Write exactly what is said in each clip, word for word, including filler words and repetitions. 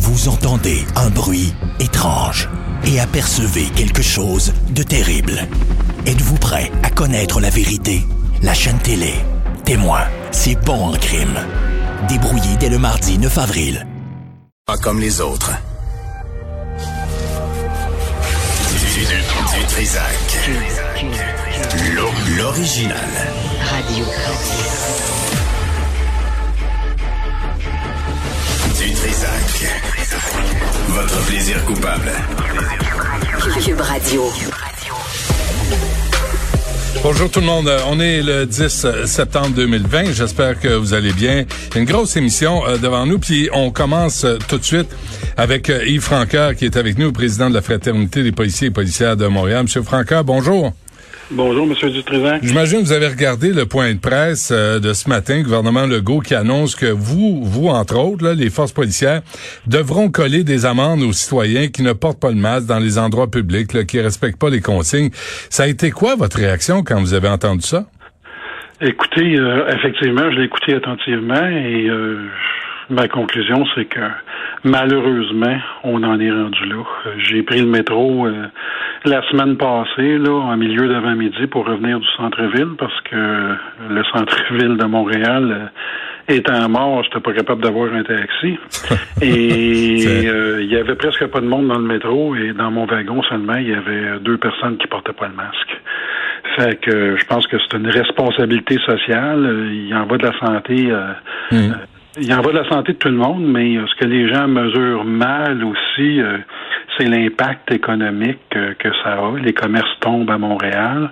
Vous entendez un bruit étrange et apercevez quelque chose de terrible. Êtes-vous prêt à connaître la vérité? La chaîne télé Témoin, c'est bon en crime. Débrouillé dès le mardi neuf avril. Pas comme les autres. Du, du, du Trisac. L'original. Radio. Du Trisac. Votre plaisir coupable. Cube Radio. Bonjour tout le monde, on est le dix septembre deux mille vingt, j'espère que vous allez bien. Il y a une grosse émission euh, devant nous, puis on commence euh, tout de suite avec euh, Yves Francoeur qui est avec nous, président de la Fraternité des policiers et policières de Montréal. Monsieur Francoeur, bonjour. Bonjour, Monsieur Dutrisac. J'imagine que vous avez regardé le point de presse euh, de ce matin, le gouvernement Legault qui annonce que vous, vous entre autres, là, les forces policières, devront coller des amendes aux citoyens qui ne portent pas le masque dans les endroits publics, là, qui respectent pas les consignes. Ça a été quoi votre réaction quand vous avez entendu ça? Écoutez, euh, effectivement, je l'ai écouté attentivement et euh, ma conclusion, c'est que malheureusement, on en est rendu là. J'ai pris le métro euh, la semaine passée, là, en milieu d'avant-midi, pour revenir du centre-ville, parce que le centre-ville de Montréal euh, étant mort, j'étais pas capable d'avoir un taxi. Et euh, il y avait presque pas de monde dans le métro, et dans mon wagon seulement, il y avait deux personnes qui portaient pas le masque. Fait que je pense que c'est une responsabilité sociale. Il y en va de la santé. Euh, mmh. euh, il y en va de la santé de tout le monde, mais euh, ce que les gens mesurent mal aussi, euh, c'est l'impact économique euh, que ça a. Les commerces tombent à Montréal.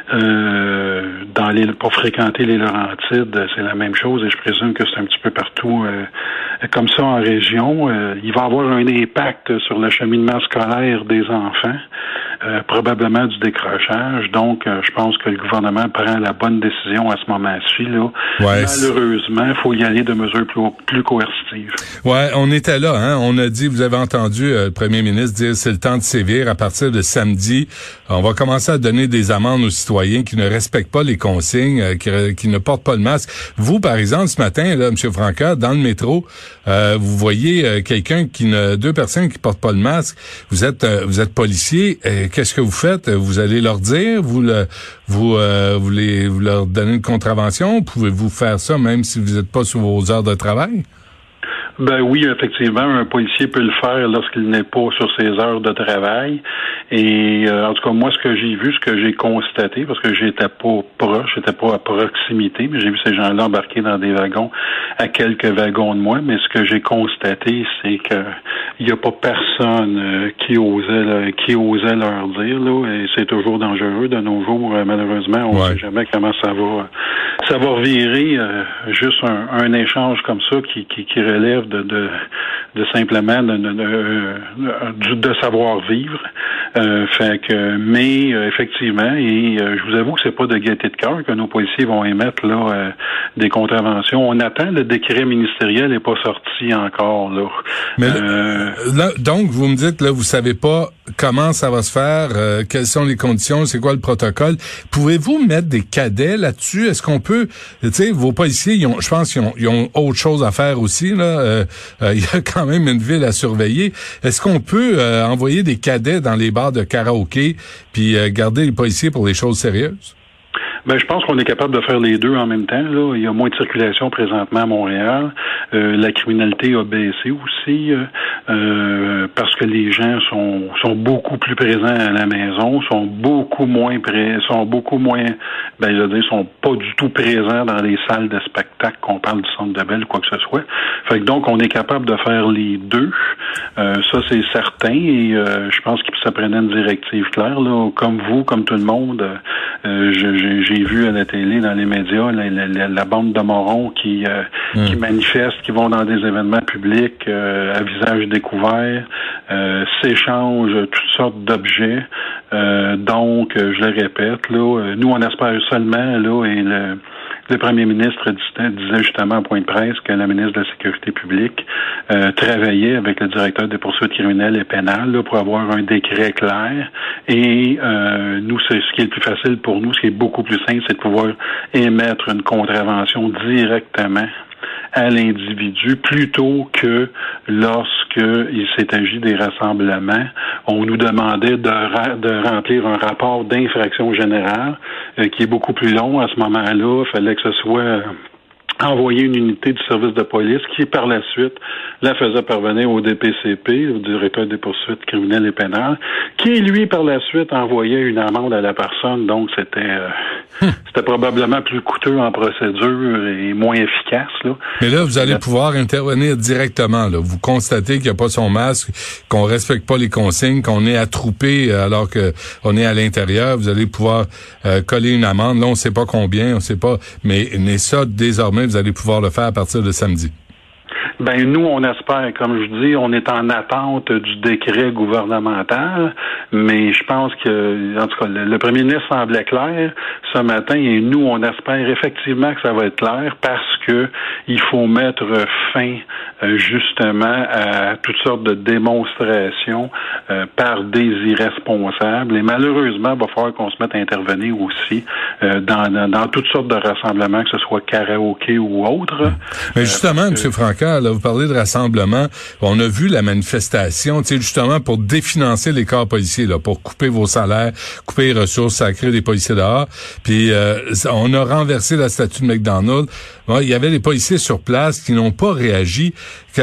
Euh, dans les, pour fréquenter les Laurentides, c'est la même chose, et je présume que c'est un petit peu partout euh, comme ça en région. Euh, il va avoir un impact sur le cheminement scolaire des enfants. Euh, probablement du décrochage. Donc, euh, je pense que le gouvernement prend la bonne décision à ce moment-ci. Là. Ouais, malheureusement, il faut y aller de mesures plus, plus coercitives. Ouais, on était là. Hein? On a dit, vous avez entendu euh, le premier ministre dire c'est le temps de sévir. À partir de samedi, on va commencer à donner des amendes aux citoyens qui ne respectent pas les consignes, euh, qui, qui ne portent pas le masque. Vous, par exemple, ce matin, là, M. Francoeur, dans le métro, euh, vous voyez euh, quelqu'un qui ne, deux personnes qui portent pas le masque. Vous êtes, euh, vous êtes policier. Euh, Qu'est-ce que vous faites? Vous allez leur dire? Vous le, vous, euh, vous, les, vous leur donnez une contravention? Pouvez-vous faire ça même si vous n'êtes pas sur vos heures de travail? Ben oui, effectivement, un policier peut le faire lorsqu'il n'est pas sur ses heures de travail. Et euh, en tout cas, moi, ce que j'ai vu, ce que j'ai constaté, parce que j'étais pas proche, j'étais pas à proximité, mais j'ai vu ces gens-là embarquer dans des wagons à quelques wagons de moi. Mais ce que j'ai constaté, c'est que il y a pas personne euh, qui osait là, qui osait leur dire là. Et c'est toujours dangereux de nos jours. Euh, malheureusement, on ne ouais. sait jamais comment ça va, ça va revirer. Euh, juste un, un échange comme ça qui, qui, qui relève de, de, de simplement de, de, de, de savoir vivre. Euh, fait que, mais euh, effectivement, et euh, je vous avoue que c'est pas de gaieté de cœur que nos policiers vont émettre là euh, des contraventions. On attend, le décret ministériel n'est pas sorti encore là. Mais euh, là, donc vous me dites là, vous savez pas comment ça va se faire, euh, quelles sont les conditions, c'est quoi le protocole. Pouvez-vous mettre des cadets là-dessus? Est-ce qu'on peut, tu sais, vos policiers, ils ont, je pense qu'ils ont, ils ont autre chose à faire aussi là. Euh, euh, il y a quand même une ville à surveiller. Est-ce qu'on peut euh, envoyer des cadets dans les bars de karaoké puis euh, garder les policiers pour les choses sérieuses? Ben, je pense qu'on est capable de faire les deux en même temps. Là, il y a moins de circulation présentement à Montréal. Euh, la criminalité a baissé aussi euh, euh, parce que les gens sont sont beaucoup plus présents à la maison, sont beaucoup moins pré- sont beaucoup moins, ben, je veux dire, sont pas du tout présents dans les salles de spectacle, qu'on parle du Centre de Bell ou quoi que ce soit. Fait que donc, on est capable de faire les deux. Euh, ça, c'est certain. Et euh, je pense que ça prenait une directive claire. Là, comme vous, comme tout le monde, euh, je, j'ai J'ai vu à la télé, dans les médias, la, la, la bande de morons qui, euh, mmh. qui manifestent, qui vont dans des événements publics euh, à visage découvert, euh, s'échangent toutes sortes d'objets. Euh, donc, je le répète, là, nous, on espère seulement, là, et le, le premier ministre disait justement en point de presse que la ministre de la Sécurité publique euh, travaillait avec le directeur des poursuites criminelles et pénales là, pour avoir un décret clair. Et euh, nous, c'est ce qui est le plus facile pour nous, ce qui est beaucoup plus simple, c'est de pouvoir émettre une contravention directement à l'individu plutôt que lorsque lorsqu'il s'est agi des rassemblements, on nous demandait de, ra- de remplir un rapport d'infraction générale euh, qui est beaucoup plus long. À ce moment-là, il fallait que ce soit euh, envoyer une unité du service de police qui, par la suite, la faisait parvenir au D P C P, au directeur des poursuites criminelles et pénales, qui, lui, par la suite, envoyait une amende à la personne. Donc, c'était euh, hum. c'était probablement plus coûteux en procédure et moins efficace. Là. Mais là, vous allez pouvoir intervenir directement. Là. Vous constatez qu'il n'y a pas son masque, qu'on respecte pas les consignes, qu'on est attroupé alors que on est à l'intérieur. Vous allez pouvoir euh, coller une amende. Là, on ne sait pas combien, on ne sait pas. Mais, mais ça, désormais, vous allez pouvoir le faire à partir de samedi. Ben nous, on espère, comme je dis, on est en attente du décret gouvernemental, mais je pense que, en tout cas, le, le premier ministre semblait clair ce matin, et nous, on espère effectivement que ça va être clair parce que il faut mettre fin euh, justement à toutes sortes de démonstrations euh, par des irresponsables. Et malheureusement, il va falloir qu'on se mette à intervenir aussi euh, dans, dans, dans toutes sortes de rassemblements, que ce soit karaoké ou autre. Mais justement, euh, M. Francaire, là, vous parlez de rassemblement. On a vu la manifestation, tu sais, justement pour définancer les corps policiers, là, pour couper vos salaires, couper les ressources sacrées des policiers dehors. Puis euh, on a renversé la statue de McDonald. Bon, il y avait les policiers sur place qui n'ont pas réagi.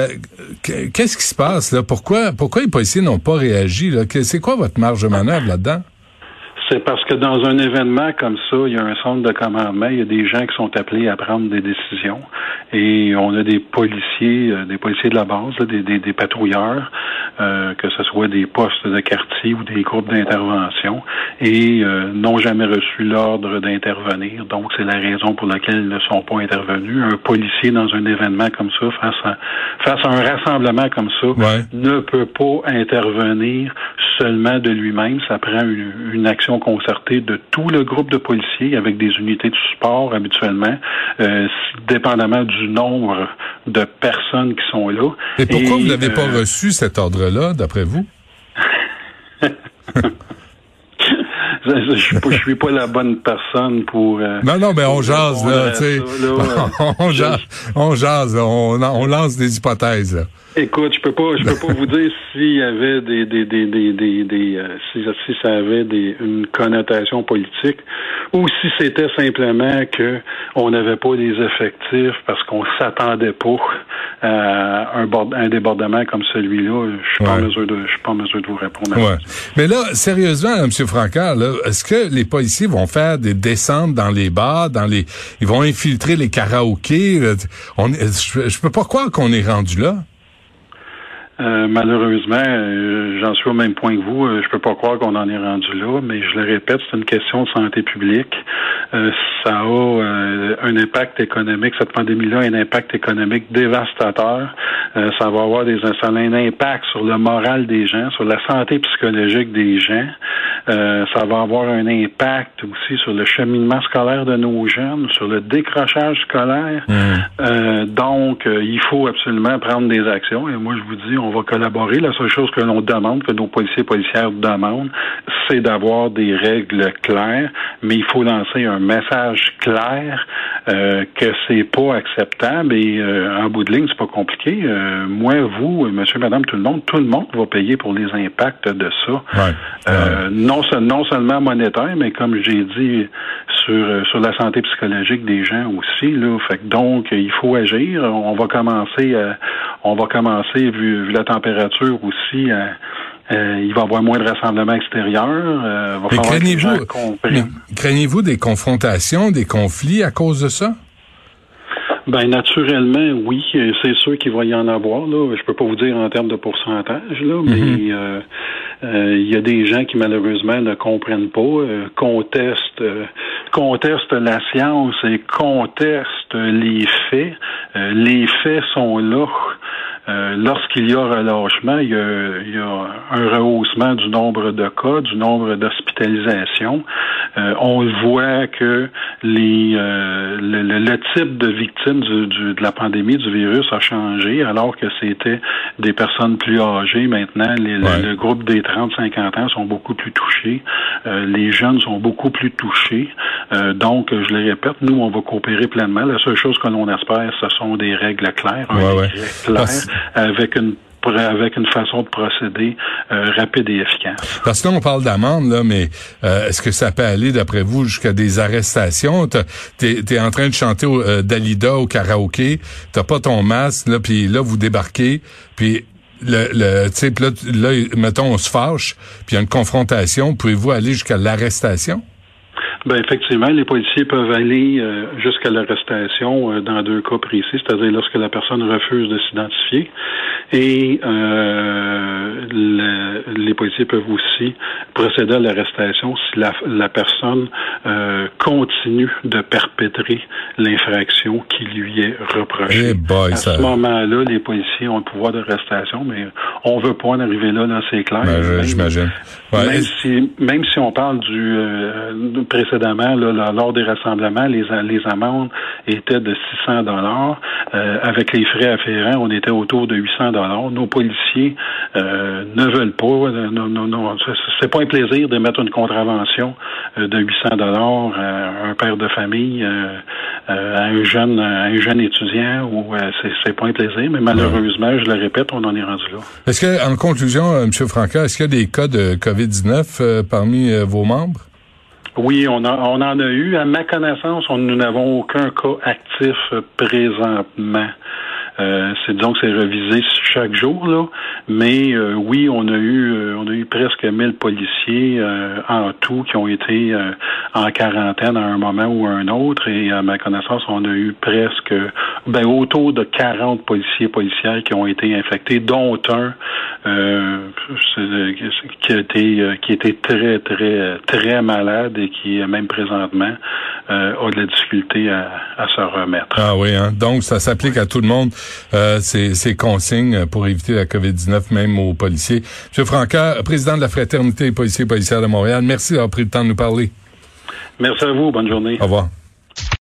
Qu'est-ce qui se passe là? Pourquoi, pourquoi les policiers n'ont pas réagi là? C'est quoi votre marge de manœuvre là-dedans? C'est parce que dans un événement comme ça, il y a un centre de commandement, il y a des gens qui sont appelés à prendre des décisions et on a des policiers, euh, des policiers de la base, là, des, des, des patrouilleurs, euh, que ce soit des postes de quartier ou des groupes d'intervention et euh, n'ont jamais reçu l'ordre d'intervenir. Donc, c'est la raison pour laquelle ils ne sont pas intervenus. Un policier dans un événement comme ça, face à, face à un rassemblement comme ça, ouais. ne peut pas intervenir seulement de lui-même. Ça prend une, une action concertée de tout le groupe de policiers avec des unités de support habituellement, euh, dépendamment du nombre de personnes qui sont là. Et pourquoi Et, vous n'avez euh, pas reçu cet ordre-là, d'après vous? Je, je, je, je suis pas la bonne personne pour... Euh, non, non, mais on jase, là, tu sais. on jase, on jase, on, on lance des hypothèses, là. Écoute, je peux pas, je peux pas vous dire s'il y avait des, des, des, des, des, des euh, si, si ça avait des, une connotation politique, ou si c'était simplement que on n'avait pas les effectifs parce qu'on s'attendait pas à un, bord, un débordement comme celui-là. Je suis ouais. pas en mesure de, je suis pas en mesure de vous répondre. Ouais. Mais là, sérieusement, M. Francaire, là, est-ce que les policiers vont faire des descentes dans les bars, dans les, ils vont infiltrer les karaokés? On, je, je peux pas croire qu'on est rendu là. Euh, malheureusement, euh, j'en suis au même point que vous. Euh, je peux pas croire qu'on en est rendu là, mais je le répète, c'est une question de santé publique. Euh, ça a euh, un impact économique. Cette pandémie-là a un impact économique dévastateur. Euh, ça va avoir des, ça a un impact sur le moral des gens, sur la santé psychologique des gens. Euh, ça va avoir un impact aussi sur le cheminement scolaire de nos jeunes, sur le décrochage scolaire. Mmh. Euh, donc, euh, il faut absolument prendre des actions. Et moi, je vous dis, on va collaborer. La seule chose que l'on demande, que nos policiers et policières demandent, c'est d'avoir des règles claires, mais il faut lancer un message clair euh, que c'est pas acceptable et euh, en bout de ligne, c'est pas compliqué. Euh, moi, vous, monsieur, madame, tout le monde, tout le monde va payer pour les impacts de ça. Ouais. Euh, ouais. Non, non seulement monétaire, mais comme j'ai dit, sur sur la santé psychologique des gens aussi. Là, fait que donc, il faut agir. On va commencer, à, on va commencer vu, vu la température aussi. À, Euh, il va y avoir moins de rassemblements extérieurs. Euh, va mais craignez-vous, mais comprennent. craignez-vous des confrontations, des conflits à cause de ça? Ben naturellement, oui. C'est sûr qu'il va y en avoir. Là. Je peux pas vous dire en termes de pourcentage, là, mais mm-hmm. euh, euh, il y a des gens qui malheureusement ne comprennent pas, euh, contestent, euh, contestent la science et contestent les faits. Euh, les faits sont là. Euh, lorsqu'il y a relâchement, il y a, il y a un rehaussement du nombre de cas, du nombre d'hospitalisations. Euh, on voit que les euh, le, le, le type de victimes du, du, de la pandémie, du virus a changé, alors que c'était des personnes plus âgées. Maintenant, les, ouais. le, le groupe des trente à cinquante ans sont beaucoup plus touchés. Euh, les jeunes sont beaucoup plus touchés. Euh, donc, je le répète, nous, on va coopérer pleinement. La seule chose que l'on espère, ce sont des règles claires, un ouais, ouais. clair, avec une avec une façon de procéder euh, rapide et efficace. Parce que là, on parle d'amende, là, mais euh, est-ce que ça peut aller, d'après vous, jusqu'à des arrestations? T'es, t'es en train de chanter au, euh, Dalida au karaoké, t'as pas ton masque, là, puis là, vous débarquez, puis le, le tu sais, là, là, mettons, on se fâche, puis il y a une confrontation, pouvez-vous aller jusqu'à l'arrestation? Ben effectivement, les policiers peuvent aller euh, jusqu'à l'arrestation euh, dans deux cas précis, c'est-à-dire lorsque la personne refuse de s'identifier. Et euh, le, les policiers peuvent aussi procéder à l'arrestation si la, la personne euh, continue de perpétrer l'infraction qui lui est reprochée. Hey boy, à ça... ce moment-là, les policiers ont le pouvoir d'arrestation, mais on veut pas en arriver là, là, c'est clair. Ben, même, j'imagine. Ouais. Même si, même si on parle du euh, précédemment, là, lors des rassemblements, les, les amendes étaient de six cents dollars. Euh, avec les frais afférents, on était autour de huit cents dollars. Nos policiers euh, ne veulent pas. Euh, non, non, non, c'est pas un plaisir de mettre une contravention euh, de huit cents dollars à un père de famille, euh, euh, à un jeune, à un jeune étudiant. Ou euh, c'est, c'est pas un plaisir, mais malheureusement, je le répète, on en est rendu là. Est-ce que, en conclusion, euh, M. Franca, est-ce qu'il y a des cas de covid dix-neuf euh, parmi euh, vos membres? Oui, on, a, on en a eu. À ma connaissance, on, nous n'avons aucun cas actif euh, présentement. Euh, c'est disons que c'est revisé chaque jour là, mais euh, oui, on a eu euh, on a eu presque mille policiers euh, en tout qui ont été euh, en quarantaine à un moment ou à un autre, et à ma connaissance, on a eu presque ben autour de quarante policiers et policières qui ont été infectés, dont un euh, qui a été euh, qui était très très très malade et qui même présentement euh, a de la difficulté à, à se remettre. Ah oui, hein. Donc ça s'applique à tout le monde. Euh, ces, ces consignes pour éviter la covid dix-neuf, même aux policiers. M. Franca, président de la Fraternité des policiers et policières de Montréal, merci d'avoir pris le temps de nous parler. Merci à vous. Bonne journée. Au revoir.